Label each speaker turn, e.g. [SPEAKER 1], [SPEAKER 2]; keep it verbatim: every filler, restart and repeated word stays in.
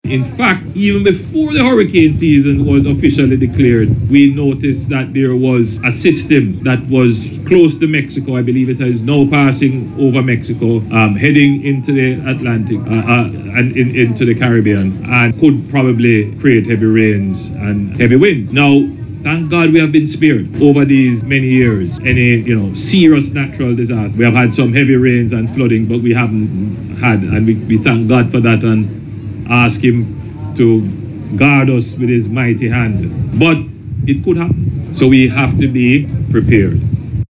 [SPEAKER 1] In fact, even before the hurricane season was officially declared, we noticed that there was a system that was close to Mexico. I believe it is now passing over Mexico, um, heading into the Atlantic uh, uh, and in, into the Caribbean, and could probably create heavy rains and heavy winds. Now, thank God we have been spared over these many years. Any, you know, serious natural disaster. We have had some heavy rains and flooding, but we haven't had, and we, we thank God for that and ask him to guard us with his mighty hand. But it could happen. So we have to be prepared.